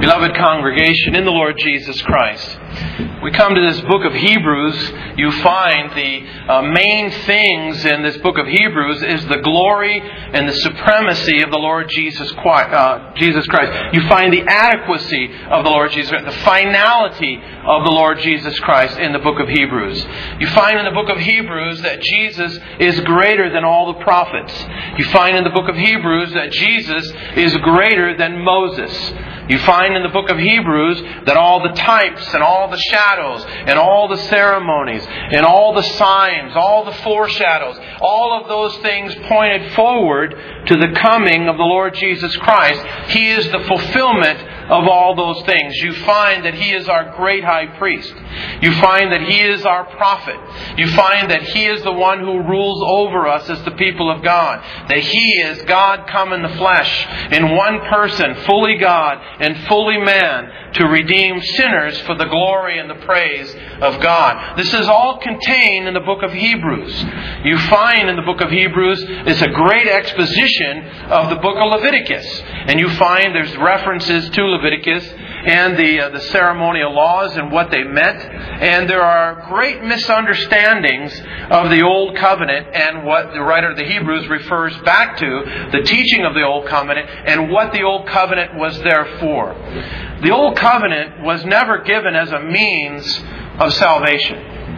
Beloved congregation in the Lord Jesus Christ, we come to this book of Hebrews. You find the main things in this book of Hebrews is the glory and the supremacy of the Lord Jesus Christ. You find the adequacy of the Lord Jesus Christ, the finality of the Lord Jesus Christ in the book of Hebrews. You find in the book of Hebrews that Jesus is greater than all the prophets. You find in the book of Hebrews that Jesus is greater than Moses. You find in the book of Hebrews that all the types and all the shadows and all the ceremonies and all the signs, all the foreshadows, all of those things pointed forward to the coming of the Lord Jesus Christ. He is the fulfillment of all those things. You find that He is our great high priest. You find that He is our prophet. You find that He is the one who rules over us as the people of God. That He is God come in the flesh, in one person, fully God and fully man, to redeem sinners for the glory and the praise of God. This is all contained in the book of Hebrews. You find in the book of Hebrews, it's a great exposition of the book of Leviticus. And you find there's references to Leviticus and the ceremonial laws and what they meant. And there are great misunderstandings of the Old Covenant and what the writer of the Hebrews refers back to, the teaching of the Old Covenant and what the Old Covenant was there for. The Old Covenant was never given as a means of salvation.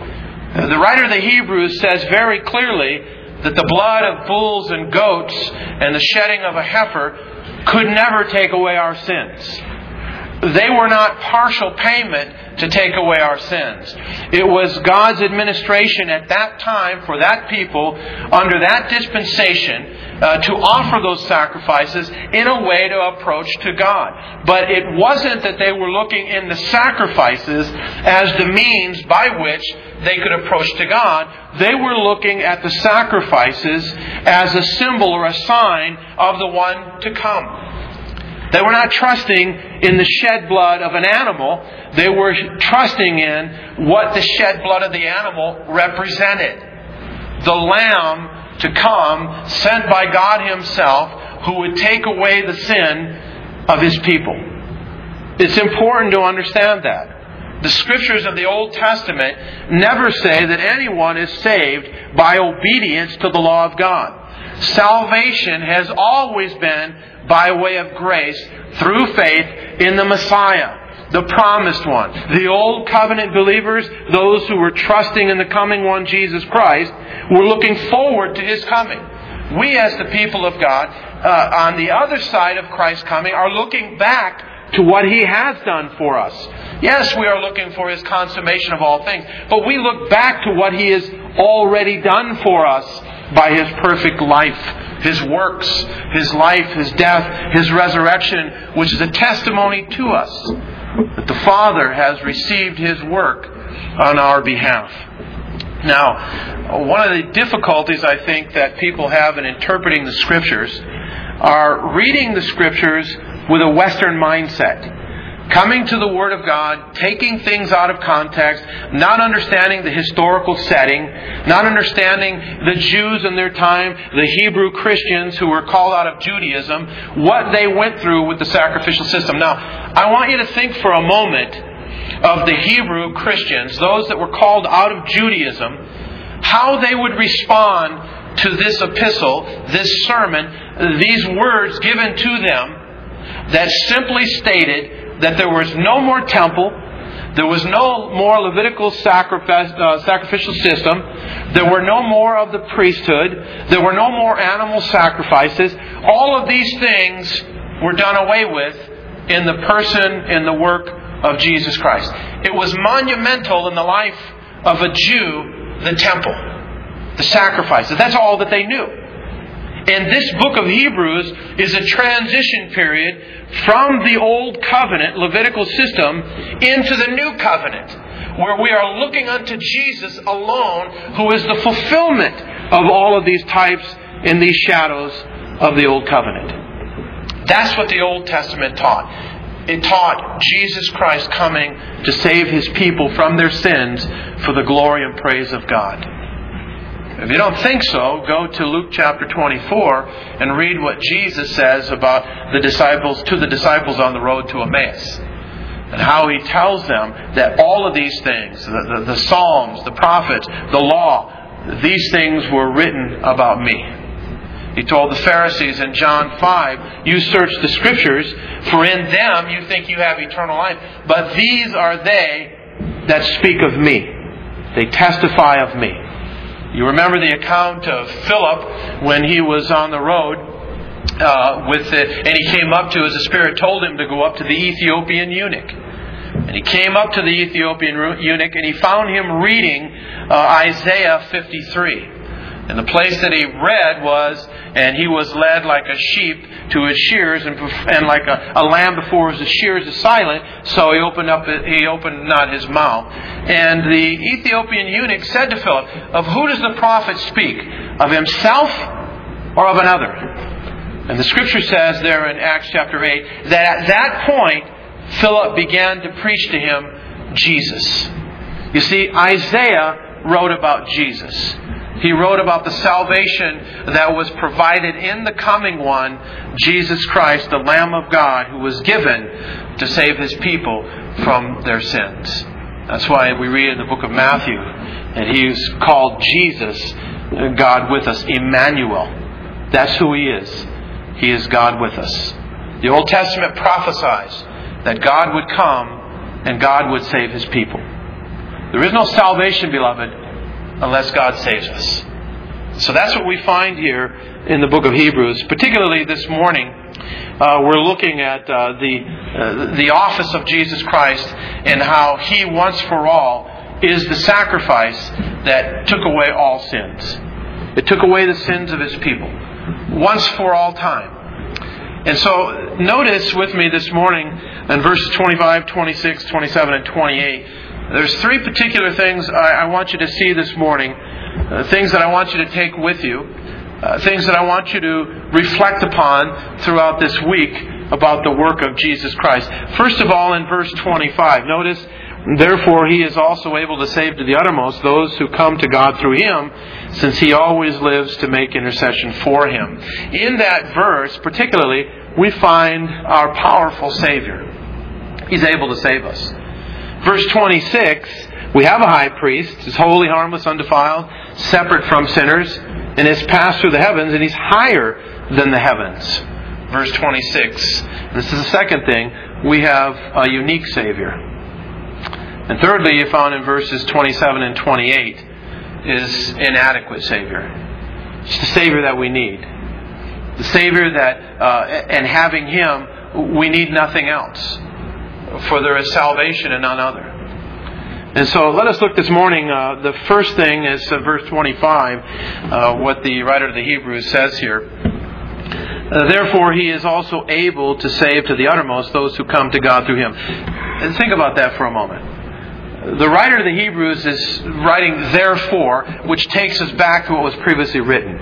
The writer of the Hebrews says very clearly that the blood of bulls and goats and the shedding of a heifer could never take away our sins. They were not partial payment to take away our sins. It was God's administration at that time for that people under that dispensation to offer those sacrifices in a way to approach to God. But it wasn't that they were looking in the sacrifices as the means by which they could approach to God. They were looking at the sacrifices as a symbol or a sign of the one to come. They were not trusting in the shed blood of an animal. They were trusting in what the shed blood of the animal represented. The Lamb to come, sent by God Himself, who would take away the sin of His people. It's important to understand that. The Scriptures of the Old Testament never say that anyone is saved by obedience to the law of God. Salvation has always been by way of grace through faith in the Messiah, the promised one. The Old Covenant believers, those who were trusting in the coming one, Jesus Christ, were looking forward to His coming. We as the people of God, on the other side of Christ's coming, are looking back to what He has done for us. Yes, we are looking for His consummation of all things, but we look back to what He has already done for us by His perfect life, His works, His life, His death, His resurrection, which is a testimony to us that the Father has received His work on our behalf. Now, one of the difficulties I think that people have in interpreting the Scriptures are reading the Scriptures with a Western mindset. Coming to the Word of God, taking things out of context, not understanding the historical setting, not understanding the Jews in their time, the Hebrew Christians who were called out of Judaism, what they went through with the sacrificial system. Now, I want you to think for a moment of the Hebrew Christians, those that were called out of Judaism, how they would respond to this epistle, this sermon, these words given to them that simply stated that there was no more temple, there was no more Levitical sacrificial system, there were no more of the priesthood, there were no more animal sacrifices. All of these things were done away with in the person and the work of Jesus Christ. It was monumental in the life of a Jew, the temple, the sacrifices. That's all that they knew. And this book of Hebrews is a transition period from the Old Covenant, Levitical system, into the New Covenant, where we are looking unto Jesus alone, who is the fulfillment of all of these types and these shadows of the Old Covenant. That's what the Old Testament taught. It taught Jesus Christ coming to save His people from their sins for the glory and praise of God. If you don't think so, go to Luke chapter 24 and read what Jesus says about the disciples on the road to Emmaus. And how He tells them that all of these things, the Psalms, the prophets, the law, these things were written about me. He told the Pharisees in John 5, you search the Scriptures, for in them you think you have eternal life. But these are they that speak of me. They testify of me. You remember the account of Philip when he was on the road and he came up to, as the Spirit told him, to go up to the Ethiopian eunuch. And he came up to the Ethiopian eunuch and he found him reading Isaiah 53. And the place that he read was, and he was led like a sheep to his shears, and like a lamb before his shears is silent, so he opened not his mouth. And the Ethiopian eunuch said to Philip, of who does the prophet speak? Of himself or of another? And the Scripture says there in Acts chapter 8, that at that point, Philip began to preach to him Jesus. You see, Isaiah wrote about Jesus. He wrote about the salvation that was provided in the coming one, Jesus Christ, the Lamb of God, who was given to save His people from their sins. That's why we read in the book of Matthew that He is called Jesus, God with us, Emmanuel. That's who He is. He is God with us. The Old Testament prophesies that God would come and God would save His people. There is no salvation, beloved, unless God saves us. So that's what we find here in the book of Hebrews. Particularly this morning, we're looking at the office of Jesus Christ and how He once for all is the sacrifice that took away all sins. It took away the sins of His people once for all time. And so notice with me this morning in verses 25, 26, 27, and 28, there's three particular things I want you to see this morning, things that I want you to take with you, things that I want you to reflect upon throughout this week about the work of Jesus Christ. First of all, in verse 25, notice, therefore He is also able to save to the uttermost those who come to God through Him, since He always lives to make intercession for Him. In that verse, particularly, we find our powerful Savior. He's able to save us. Verse 26, we have a high priest, is holy, harmless, undefiled, separate from sinners, and has passed through the heavens, and He's higher than the heavens. Verse 26, this is the second thing, we have a unique Savior. And thirdly, you found in verses 27 and 28, is inadequate Savior. It's the Savior that we need. The Savior that, and having Him, we need nothing else. For there is salvation in none other. And so let us look this morning. The first thing is verse 25, what the writer of the Hebrews says here. Therefore He is also able to save to the uttermost those who come to God through Him. And think about that for a moment. The writer of the Hebrews is writing therefore, which takes us back to what was previously written.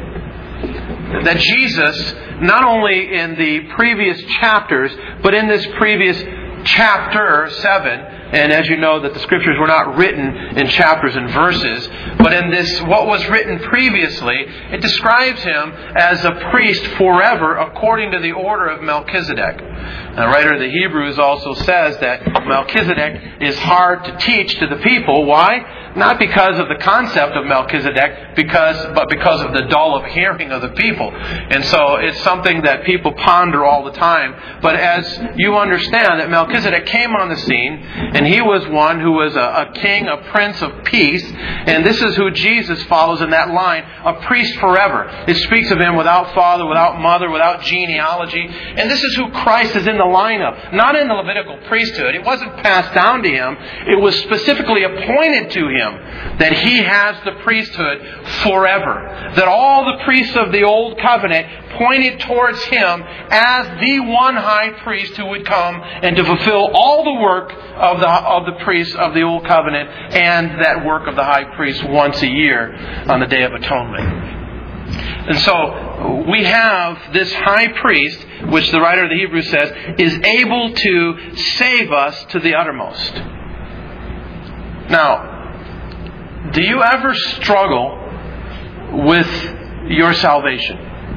That Jesus, not only in the previous chapters, but in this previous chapter 7, and as you know that the Scriptures were not written in chapters and verses, but in this, what was written previously, it describes Him as a priest forever according to the order of Melchizedek. The writer of the Hebrews also says that Melchizedek is hard to teach to the people. Why? Not because of the concept of Melchizedek, but because of the dull of hearing of the people. And so it's something that people ponder all the time. But as you understand that Melchizedek came on the scene, and he was one who was a king, a prince of peace, and this is who Jesus follows in that line, a priest forever. It speaks of Him without father, without mother, without genealogy. And this is who Christ is in the line of. Not in the Levitical priesthood. It wasn't passed down to Him. It was specifically appointed to Him that He has the priesthood forever. That all the priests of the Old Covenant pointed towards Him as the one high priest who would come and to fulfill all the work of the priests of the Old Covenant and that work of the high priest once a year on the Day of Atonement. And so we have this high priest, which the writer of the Hebrews says, is able to save us to the uttermost. Now, do you ever struggle with your salvation?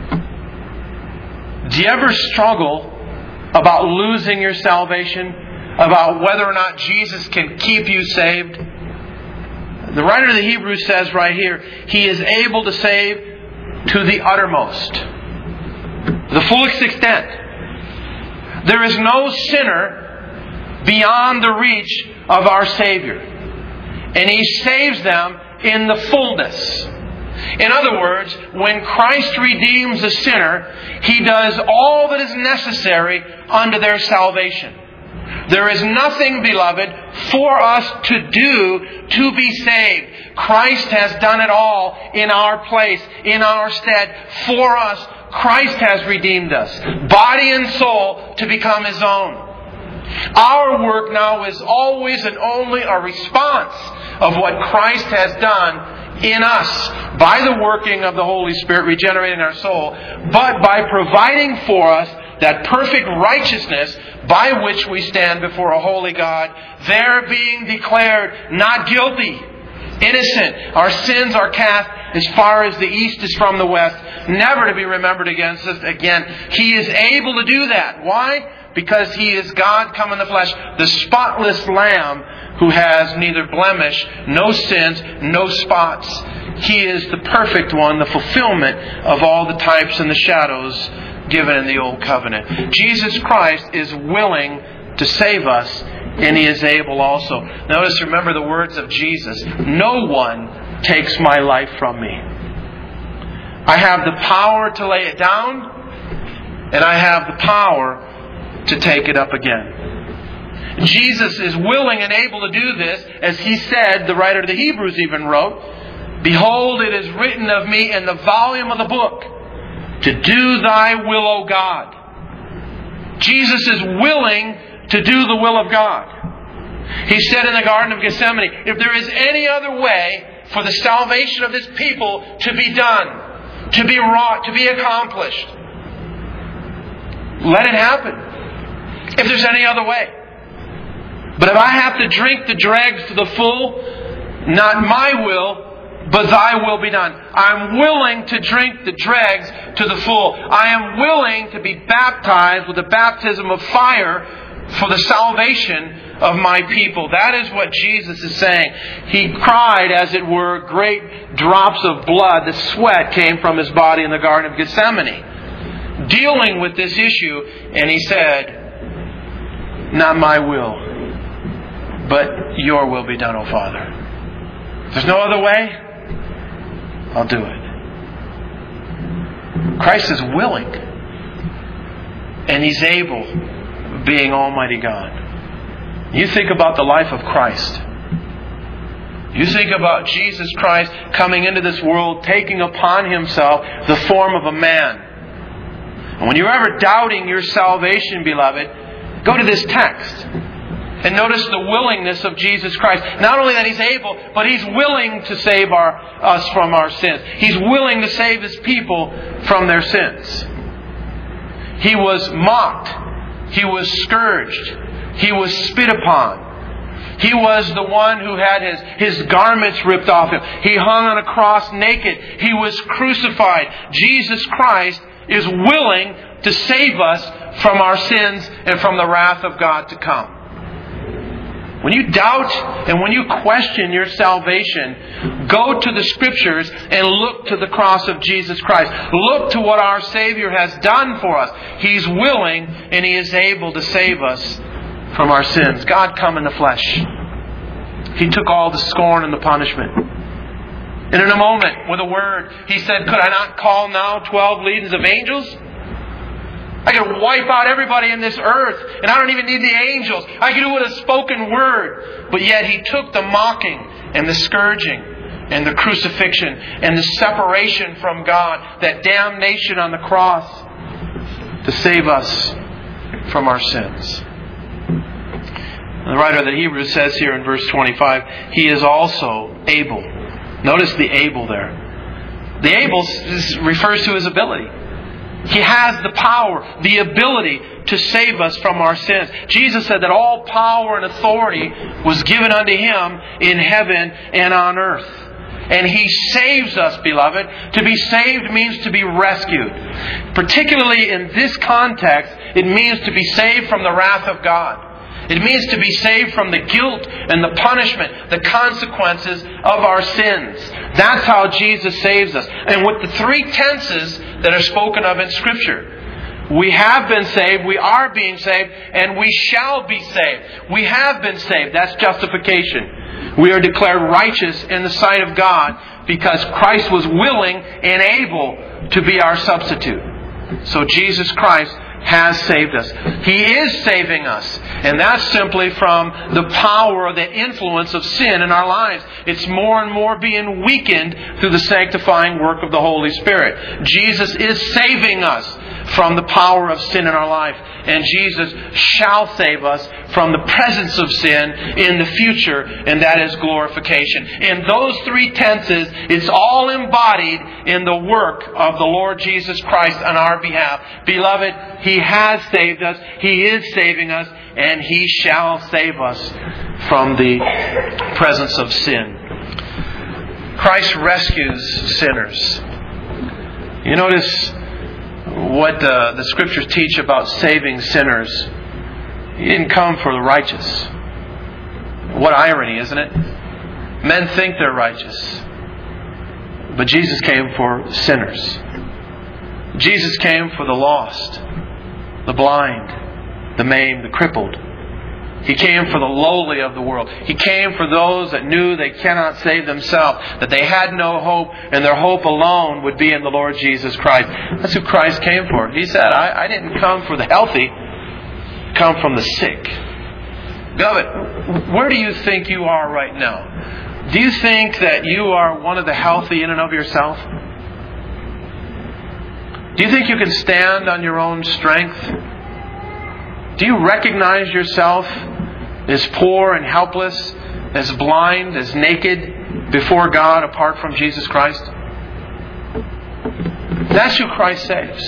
Do you ever struggle about losing your salvation? About whether or not Jesus can keep you saved? The writer of the Hebrews says right here, He is able to save to the uttermost, the fullest extent. There is no sinner beyond the reach of our Savior. And He saves them in the fullness. In other words, when Christ redeems a sinner, He does all that is necessary unto their salvation. There is nothing, beloved, for us to do to be saved. Christ has done it all in our place, in our stead, for us. Christ has redeemed us, body and soul, to become His own. Our work now is always and only a response of what Christ has done in us by the working of the Holy Spirit regenerating our soul, but by providing for us that perfect righteousness by which we stand before a holy God, there being declared not guilty, innocent. Our sins are cast as far as the east is from the west, never to be remembered against us again. He is able to do that. Why? Because He is God come in the flesh, the spotless Lamb who has neither blemish, no sins, no spots. He is the perfect one, the fulfillment of all the types and the shadows given in the Old Covenant. Jesus Christ is willing to save us, and He is able also. Notice, remember the words of Jesus. No one takes my life from me. I have the power to lay it down, and I have the power to take it up again. Jesus is willing and able to do this, as He said, the writer of the Hebrews even wrote, Behold, it is written of me in the volume of the book, to do Thy will, O God. Jesus is willing to do the will of God. He said in the Garden of Gethsemane, if there is any other way for the salvation of this people to be done, to be wrought, to be accomplished, let it happen. If there's any other way. But if I have to drink the dregs to the full, not my will, but Thy will be done. I'm willing to drink the dregs to the full. I am willing to be baptized with the baptism of fire for the salvation of my people. That is what Jesus is saying. He cried, as it were, great drops of blood. The sweat came from His body in the Garden of Gethsemane, dealing with this issue, and He said, not my will, but Your will be done, O Father. If there's no other way, I'll do it. Christ is willing, and He's able, being Almighty God. You think about the life of Christ. You think about Jesus Christ coming into this world, taking upon Himself the form of a man. And when you're ever doubting your salvation, beloved, go to this text. And notice the willingness of Jesus Christ. Not only that He's able, but He's willing to save us from our sins. He's willing to save His people from their sins. He was mocked. He was scourged. He was spit upon. He was the one who had his garments ripped off Him. He hung on a cross naked. He was crucified. Jesus Christ is willing to save us from our sins and from the wrath of God to come. When you doubt and when you question your salvation, go to the Scriptures and look to the cross of Jesus Christ. Look to what our Savior has done for us. He's willing and He is able to save us from our sins. God come in the flesh. He took all the scorn and the punishment. And in a moment, with a word, He said, could I not call now 12 legions of angels? I could wipe out everybody in this earth, and I don't even need the angels. I could do it with a spoken word. But yet He took the mocking and the scourging and the crucifixion and the separation from God, that damnation on the cross, to save us from our sins. The writer of the Hebrews says here in verse 25, He is also able. Notice the able there. The able refers to His ability. He has the power, the ability to save us from our sins. Jesus said that all power and authority was given unto Him in heaven and on earth. And He saves us, beloved. To be saved means to be rescued. Particularly in this context, it means to be saved from the wrath of God. It means to be saved from the guilt and the punishment, the consequences of our sins. That's how Jesus saves us. And with the three tenses that are spoken of in Scripture, we have been saved, we are being saved, and we shall be saved. We have been saved. That's justification. We are declared righteous in the sight of God because Christ was willing and able to be our substitute. So Jesus Christ has saved us. He is saving us. And that's simply from the power, the influence of sin in our lives. It's more and more being weakened through the sanctifying work of the Holy Spirit. Jesus is saving us from the power of sin in our life. And Jesus shall save us from the presence of sin in the future, and that is glorification. In those three tenses, it's all embodied in the work of the Lord Jesus Christ on our behalf. Beloved, He has saved us, He is saving us, and He shall save us from the presence of sin. Christ rescues sinners. You notice what the Scriptures teach about saving sinners. He didn't come for the righteous. What irony, isn't it? Men think they're righteous. But Jesus came for sinners. Jesus came for the lost, the blind, the maimed, the crippled. He came for the lowly of the world. He came for those that knew they cannot save themselves, that they had no hope, and their hope alone would be in the Lord Jesus Christ. That's who Christ came for. He said, I didn't come for the healthy, I come from the sick. Beloved, where do you think you are right now? Do you think that you are one of the healthy in and of yourself? Do you think you can stand on your own strength? Do you recognize yourself as poor and helpless, as blind, as naked before God apart from Jesus Christ? That's who Christ saves.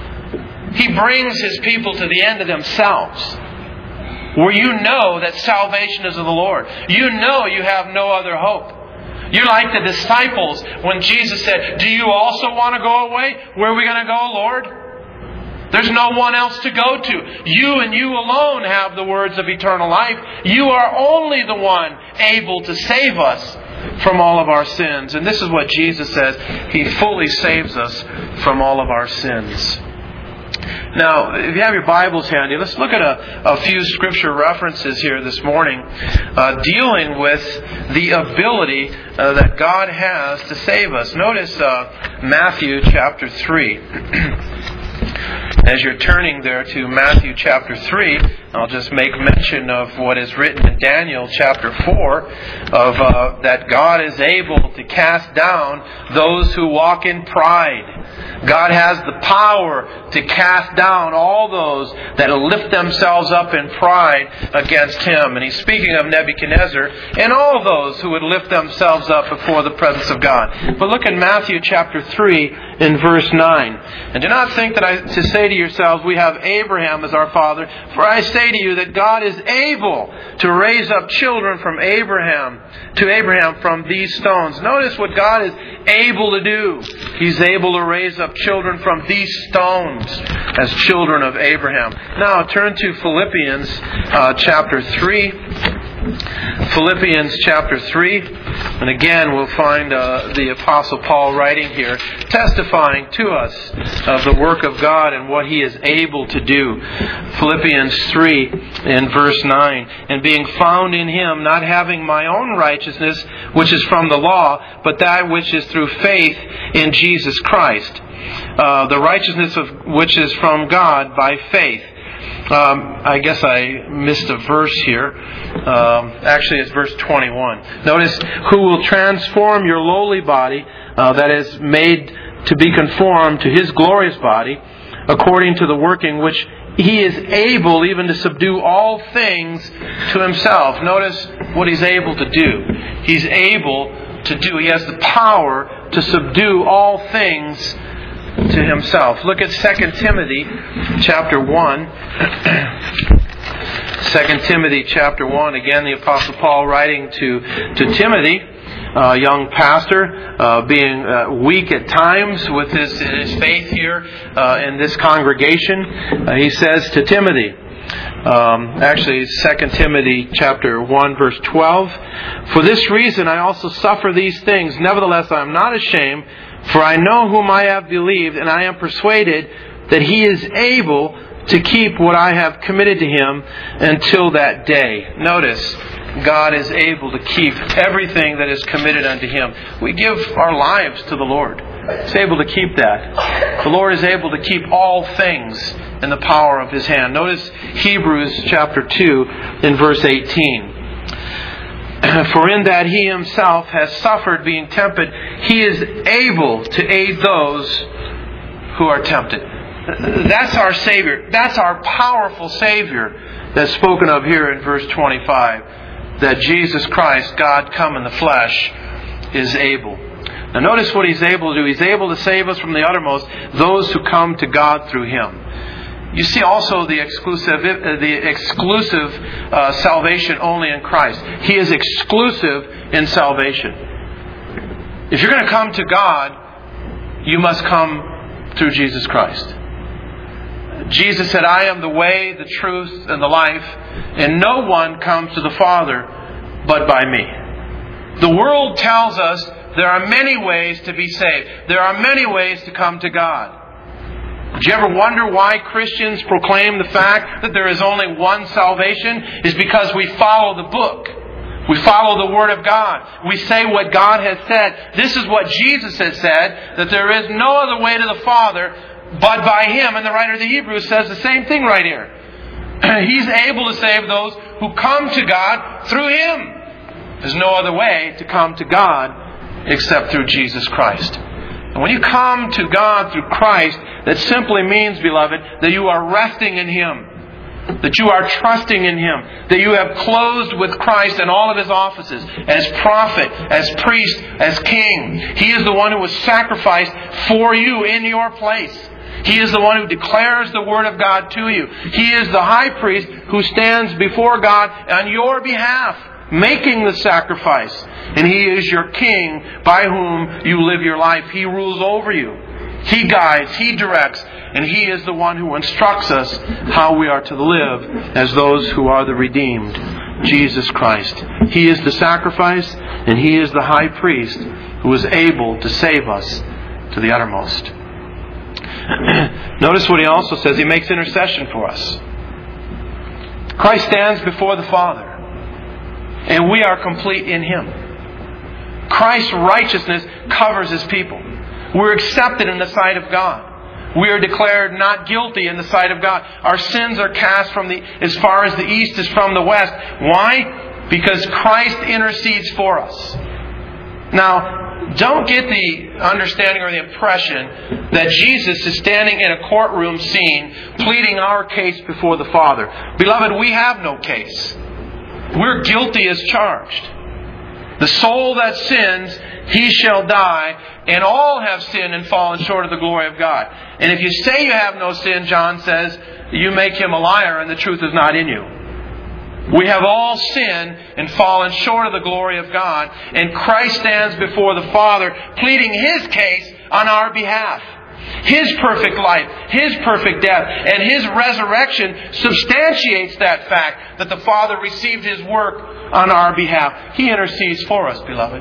He brings His people to the end of themselves, where you know that salvation is of the Lord. You know you have no other hope. You're like the disciples when Jesus said, do you also want to go away? Where are we going to go, Lord? There's no one else to go to. You and you alone have the words of eternal life. You are only the one able to save us from all of our sins. And this is what Jesus says. He fully saves us from all of our sins. Now, if you have your Bibles handy, let's look at a few Scripture references here this morning dealing with the ability that God has to save us. Notice Matthew chapter 3. As you're turning there to Matthew chapter 3, I'll just make mention of what is written in Daniel chapter 4 of that God is able to cast down those who walk in pride. God has the power to cast down all those that lift themselves up in pride against Him. And He's speaking of Nebuchadnezzar and all those who would lift themselves up before the presence of God. But look at Matthew chapter 3 in verse 9. And do not think that to say to yourselves, we have Abraham as our father. For I say to you that God is able to raise up children from Abraham from these stones. Notice what God is able to do. He's able to raise up children from these stones as children of Abraham. Now turn to Philippians chapter 3. Philippians chapter 3. And again, we'll find the Apostle Paul writing here, testifying to us of the work of God and what He is able to do. Philippians 3 in verse 9. And being found in Him, not having my own righteousness, which is from the law, but that which is through faith in Jesus Christ. The righteousness of which is from God by faith. I guess I missed a verse here. Actually, it's verse 21. Notice, who will transform your lowly body, that is made to be conformed to His glorious body, according to the working which He is able even to subdue all things to Himself. Notice what He's able to do. He's able to do. He has the power to subdue all things to Himself. Look at 2 Timothy chapter 1. 2 Timothy chapter 1. Again, the Apostle Paul writing to Timothy. young pastor, being weak at times with his faith here in this congregation. He says to Timothy, actually 2 Timothy chapter 1 verse 12, "For this reason I also suffer these things. Nevertheless I am not ashamed, for I know whom I have believed, and I am persuaded that He is able to keep what I have committed to Him until that day." Notice, God is able to keep everything that is committed unto Him. We give our lives to the Lord. He's able to keep that. The Lord is able to keep all things in the power of His hand. Notice Hebrews chapter 2 in verse 18. "For in that He Himself has suffered being tempted, He is able to aid those who are tempted." That's our Savior. That's our powerful Savior that's spoken of here in verse 25. That Jesus Christ, God come in the flesh, is able. Now notice what He's able to do. He's able to save us from the uttermost, those who come to God through Him. You see also the exclusive salvation only in Christ. He is exclusive in salvation. If you're going to come to God, you must come through Jesus Christ. Jesus said, "I am the way, the truth, and the life, and no one comes to the Father but by me." The world tells us there are many ways to be saved. There are many ways to come to God. Did you ever wonder why Christians proclaim the fact that there is only one salvation? It's because we follow the book. We follow the Word of God. We say what God has said. This is what Jesus has said, that there is no other way to the Father but by Him. And the writer of the Hebrews says the same thing right here. He's able to save those who come to God through Him. There's no other way to come to God except through Jesus Christ. And when you come to God through Christ, that simply means, beloved, that you are resting in Him. That you are trusting in Him. That you have closed with Christ in all of His offices. As prophet, as priest, as king. He is the one who was sacrificed for you in your place. He is the one who declares the Word of God to you. He is the high priest who stands before God on your behalf, making the sacrifice. And He is your king by whom you live your life. He rules over you. He guides, He directs, and He is the one who instructs us how we are to live as those who are the redeemed. Jesus Christ. He is the sacrifice, and He is the high priest who is able to save us to the uttermost. Notice what He also says. He makes intercession for us. Christ stands before the Father, and we are complete in Him. Christ's righteousness covers His people. We're accepted in the sight of God. We are declared not guilty in the sight of God. Our sins are cast from as far as the east is from the west. Why? Because Christ intercedes for us. Now, don't get the understanding or the impression that Jesus is standing in a courtroom scene pleading our case before the Father. Beloved, we have no case. We're guilty as charged. The soul that sins, he shall die, and all have sinned and fallen short of the glory of God. And if you say you have no sin, John says, you make him a liar and the truth is not in you. We have all sinned and fallen short of the glory of God, and Christ stands before the Father pleading His case on our behalf. His perfect life, His perfect death, and His resurrection substantiates that fact that the Father received His work on our behalf. He intercedes for us, beloved.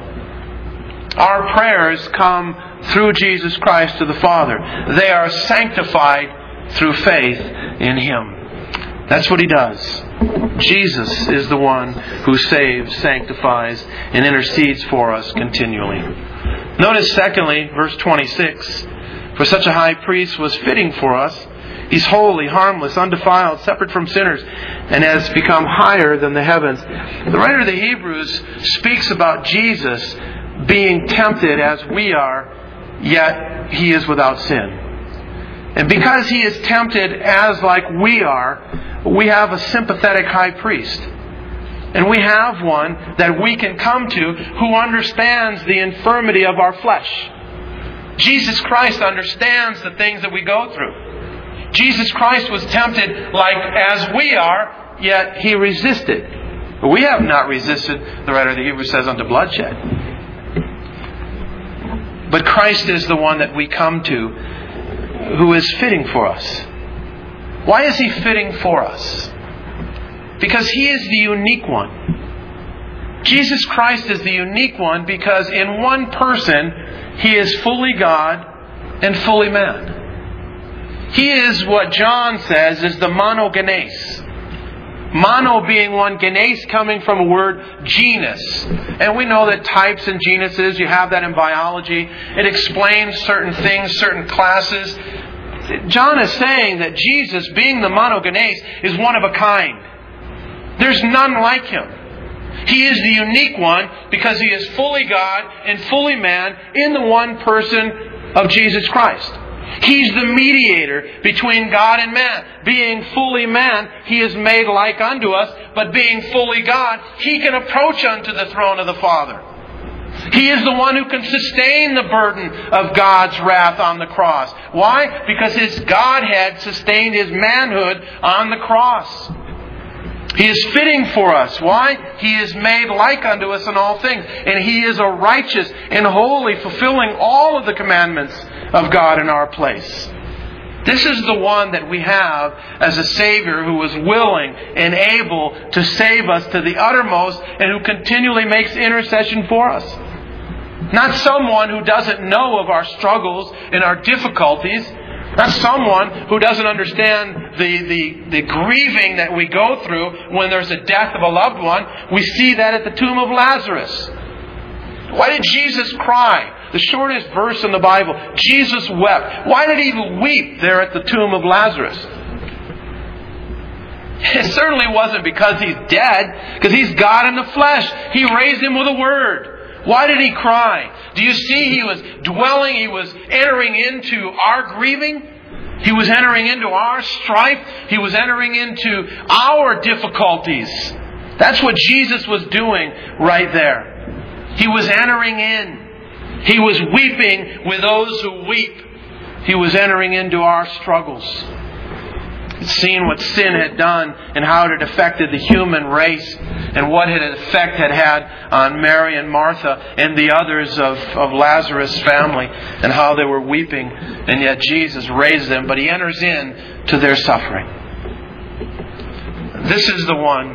Our prayers come through Jesus Christ to the Father. They are sanctified through faith in Him. That's what He does. Jesus is the one who saves, sanctifies, and intercedes for us continually. Notice secondly, verse 26. For such a high priest was fitting for us. He's holy, harmless, undefiled, separate from sinners, and has become higher than the heavens. The writer of the Hebrews speaks about Jesus being tempted as we are, yet He is without sin. And because He is tempted as like we are, we have a sympathetic high priest. And we have one that we can come to who understands the infirmity of our flesh. Jesus Christ understands the things that we go through. Jesus Christ was tempted like as we are, yet He resisted. But we have not resisted, the writer of the Hebrews says, unto bloodshed. But Christ is the one that we come to who is fitting for us. Why is He fitting for us? Because He is the unique one. Jesus Christ is the unique one because in one person He is fully God and fully man. He is what John says is the monogenes. Mono being one, genes coming from a word genus. And we know that types and genuses, you have that in biology. It explains certain things, certain classes. John is saying that Jesus, being the monogenes, is one of a kind. There's none like Him. He is the unique one because He is fully God and fully man in the one person of Jesus Christ. He's the mediator between God and man. Being fully man, He is made like unto us, but being fully God, He can approach unto the throne of the Father. He is the one who can sustain the burden of God's wrath on the cross. Why? Because His Godhead sustained His manhood on the cross. He is fitting for us. Why? He is made like unto us in all things. And He is a righteous and holy, fulfilling all of the commandments of God in our place. This is the one that we have as a Savior who is willing and able to save us to the uttermost and who continually makes intercession for us. Not someone who doesn't know of our struggles and our difficulties. Not someone who doesn't understand the grieving that we go through when there's a death of a loved one. We see that at the tomb of Lazarus. Why did Jesus cry? The shortest verse in the Bible. Jesus wept. Why did He weep there at the tomb of Lazarus? It certainly wasn't because He's dead, because He's God in the flesh. He raised Him with a word. Why did He cry? Do you see He was dwelling, He was entering into our grieving? He was entering into our strife. He was entering into our difficulties. That's what Jesus was doing right there. He was entering in. He was weeping with those who weep. He was entering into our struggles. Seeing what sin had done and how it had affected the human race and what effect it had on Mary and Martha and the others of Lazarus' family and how they were weeping, and yet Jesus raised them, but He enters in to their suffering. This is the one,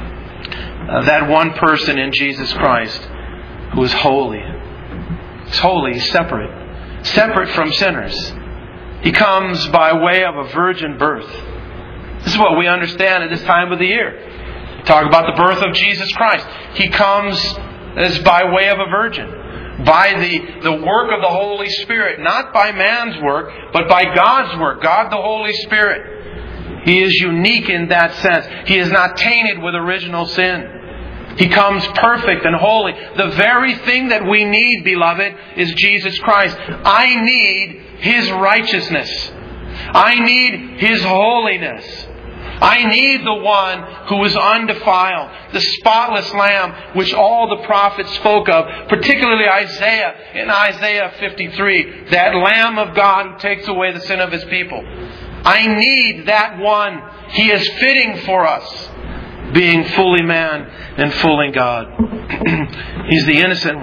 that one person in Jesus Christ who is holy. He's holy, He's separate from sinners. He comes by way of a virgin birth. This is what we understand at this time of the year. Talk about the birth of Jesus Christ. He comes as by way of a virgin. By the work of the Holy Spirit. Not by man's work, but by God's work. God the Holy Spirit. He is unique in that sense. He is not tainted with original sin. He comes perfect and holy. The very thing that we need, beloved, is Jesus Christ. I need His righteousness. I need His holiness. I need the one who is undefiled, the spotless Lamb which all the prophets spoke of, particularly Isaiah in Isaiah 53, that Lamb of God who takes away the sin of His people. I need that one. He is fitting for us, being fully man and fully God. He's the innocent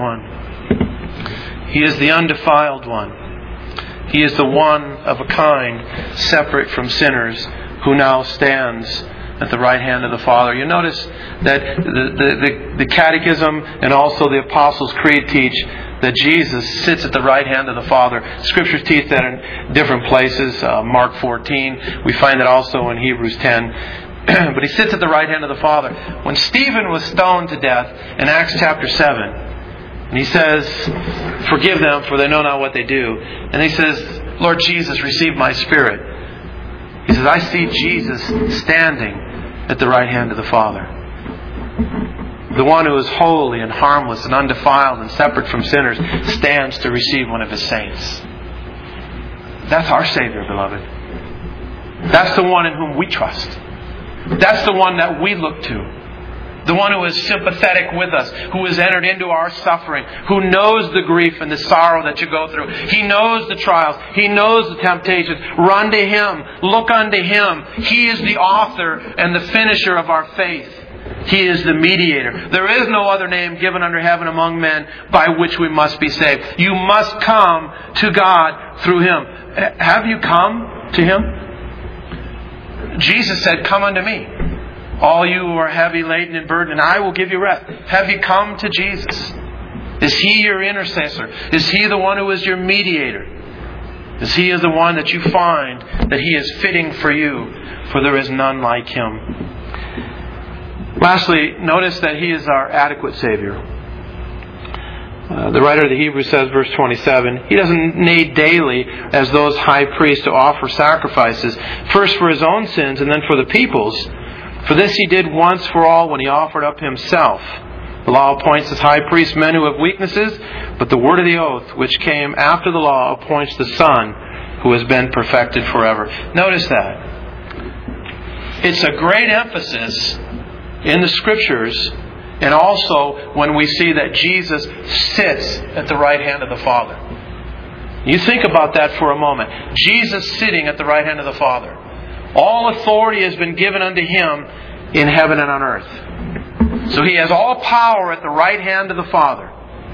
one. He is the undefiled one. He is the one of a kind, separate from sinners, who now stands at the right hand of the Father. You notice that the Catechism and also the Apostles' Creed teach that Jesus sits at the right hand of the Father. Scriptures teach that in different places. Mark 14. We find that also in Hebrews 10. But He sits at the right hand of the Father. When Stephen was stoned to death in Acts chapter 7, and he says, "Forgive them, for they know not what they do." And he says, "Lord Jesus, receive my spirit." He says, I see Jesus standing at the right hand of the Father. The one who is holy and harmless and undefiled and separate from sinners stands to receive one of His saints. That's our Savior, beloved. That's the one in whom we trust. That's the one that we look to. The one who is sympathetic with us, who has entered into our suffering, who knows the grief and the sorrow that you go through. He knows the trials. He knows the temptations. Run to Him. Look unto Him. He is the author and the finisher of our faith. He is the mediator. There is no other name given under heaven among men by which we must be saved. You must come to God through Him. Have you come to Him? Jesus said, "Come unto me, all you who are heavy laden and burdened, and I will give you rest." Have you come to Jesus? Is He your intercessor? Is He the one who is your mediator? Is He the one that you find that He is fitting for you? For there is none like Him. Lastly, notice that He is our adequate Savior. The writer of the Hebrews says, verse 27, He doesn't need daily, as those high priests, to offer sacrifices, first for His own sins and then for the people's. For this He did once for all when He offered up Himself. The law appoints as high priests men who have weaknesses, but the word of the oath, which came after the law, appoints the Son who has been perfected forever. Notice that. It's a great emphasis in the Scriptures, and also when we see that Jesus sits at the right hand of the Father. You think about that for a moment. Jesus sitting at the right hand of the Father. All authority has been given unto Him in heaven and on earth. So He has all power at the right hand of the Father.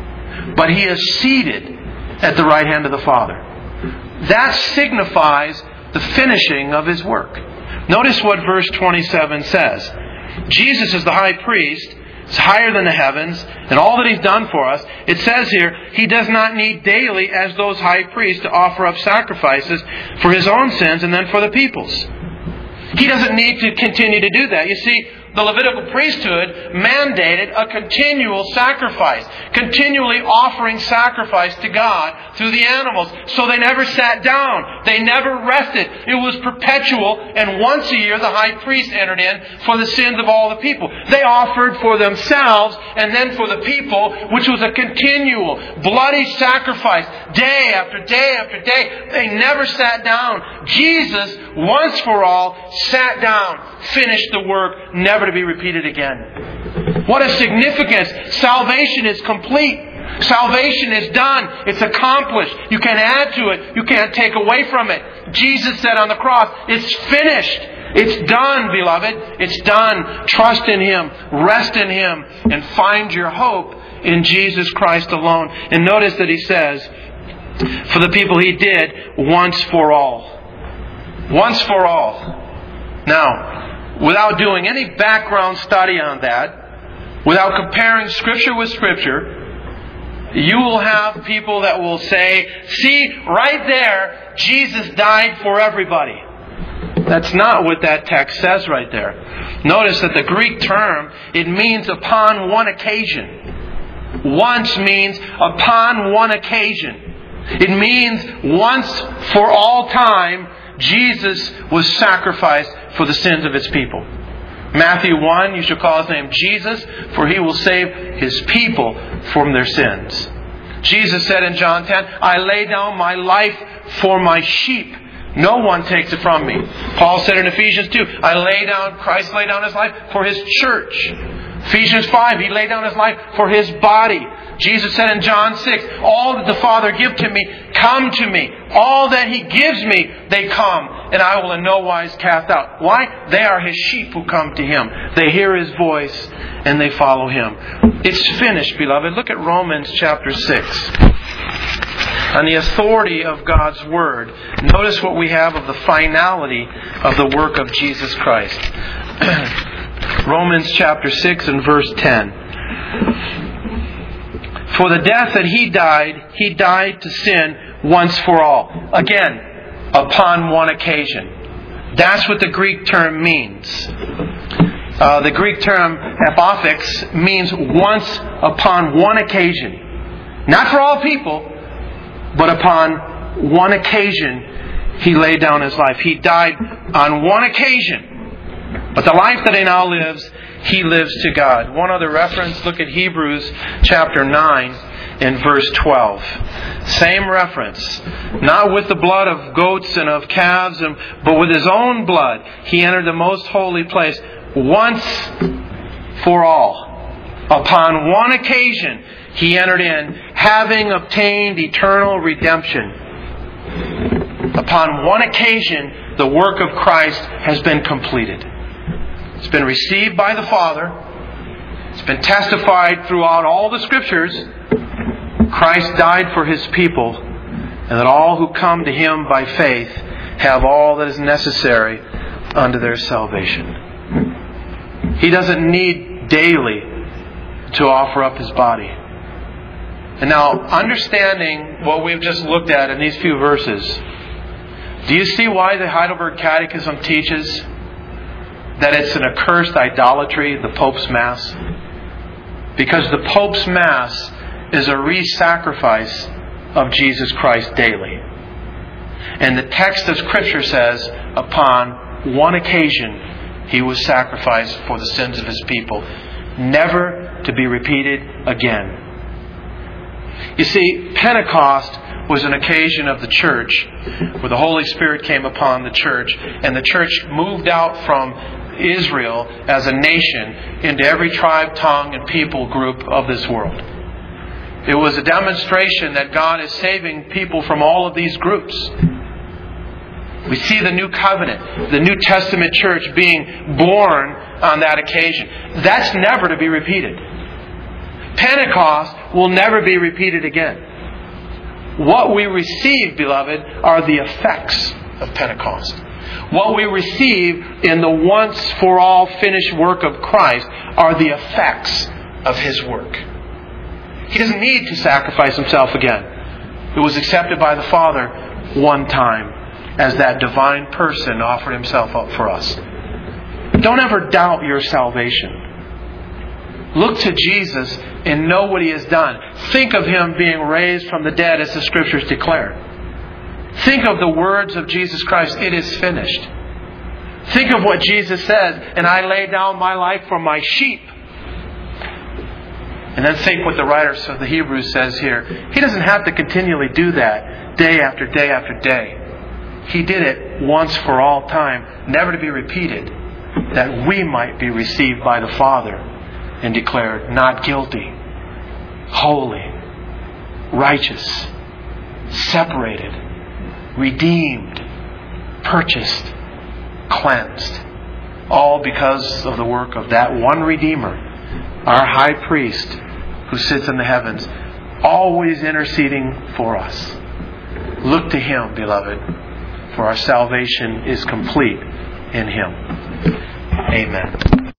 But He is seated at the right hand of the Father. That signifies the finishing of His work. Notice what verse 27 says. Jesus is the high priest. It's higher than the heavens, and all that He's done for us. It says here, He does not need daily, as those high priests, to offer up sacrifices for His own sins and then for the people's. He doesn't need to continue to do that. You see, the Levitical priesthood mandated a continual sacrifice, continually offering sacrifice to God through the animals. So they never sat down. They never rested. It was perpetual, and once a year the high priest entered in for the sins of all the people. They offered for themselves and then for the people, which was a continual, bloody sacrifice, day after day after day. They never sat down. Jesus, once for all, sat down, finished the work, never to be repeated again. What a significance. Salvation is complete. Salvation is done. It's accomplished. You can't add to it. You can't take away from it. Jesus said on the cross, it's finished. It's done, beloved. It's done. Trust in Him. Rest in Him. And find your hope in Jesus Christ alone. And notice that He says, for the people He did once for all. Once for all. Now, without doing any background study on that, without comparing Scripture with Scripture, you will have people that will say, see, right there, Jesus died for everybody. That's not what that text says right there. Notice that the Greek term, it means upon one occasion. Once means upon one occasion. It means once for all time, Jesus was sacrificed for the sins of His people. Matthew 1, you shall call His name Jesus, for He will save His people from their sins. Jesus said in John 10, I lay down my life for my sheep. No one takes it from me. Paul said in Ephesians 2, Christ laid down His life for His church. Ephesians 5, He laid down His life for His body. Jesus said in John 6, all that the Father give to me, come to me. All that He gives me, they come, and I will in no wise cast out. Why? They are His sheep who come to Him. They hear His voice, and they follow Him. It's finished, beloved. Look at Romans chapter 6. On the authority of God's Word, notice what we have of the finality of the work of Jesus Christ. Romans chapter 6 and verse 10. For the death that He died to sin once for all. Again, upon one occasion. That's what the Greek term means. The Greek term apophix means once upon one occasion. Not for all people, but upon one occasion He laid down His life. He died on one occasion. But the life that He now lives, He lives to God. One other reference, look at Hebrews chapter 9 and verse 12. Same reference. Not with the blood of goats and of calves, but with His own blood, He entered the most holy place once for all. Upon one occasion, He entered in, having obtained eternal redemption. Upon one occasion, the work of Christ has been completed. It's been received by the Father. been testified throughout all the Scriptures. Christ died for His people, and that all who come to Him by faith have all that is necessary unto their salvation. He doesn't need daily to offer up His body. And now, understanding what we've just looked at in these few verses, do you see why the Heidelberg Catechism teaches that it's an accursed idolatry, the Pope's Mass? Because the Pope's Mass is a re-sacrifice of Jesus Christ daily. And the text of Scripture says, upon one occasion He was sacrificed for the sins of His people, never to be repeated again. You see, Pentecost was an occasion of the church where the Holy Spirit came upon the church, and the church moved out from Israel as a nation into every tribe, tongue, and people group of this world. It was a demonstration that God is saving people from all of these groups. We see the New Covenant, the New Testament church being born on that occasion. That's never to be repeated. Pentecost will never be repeated again. What we receive, beloved, are the effects of Pentecost. What we receive in the once-for-all finished work of Christ are the effects of His work. He doesn't need to sacrifice Himself again. It was accepted by the Father one time as that divine person offered Himself up for us. Don't ever doubt your salvation. Look to Jesus and know what He has done. Think of Him being raised from the dead as the Scriptures declare. Think of the words of Jesus Christ, it is finished. Think of what Jesus says, and I lay down my life for my sheep. And then think what the writer of the Hebrews says here. He doesn't have to continually do that day after day after day. He did it once for all time, never to be repeated, that we might be received by the Father and declared not guilty, holy, righteous, separated, redeemed, purchased, cleansed. All because of the work of that one Redeemer, our High Priest, who sits in the heavens, always interceding for us. Look to Him, beloved, for our salvation is complete in Him. Amen.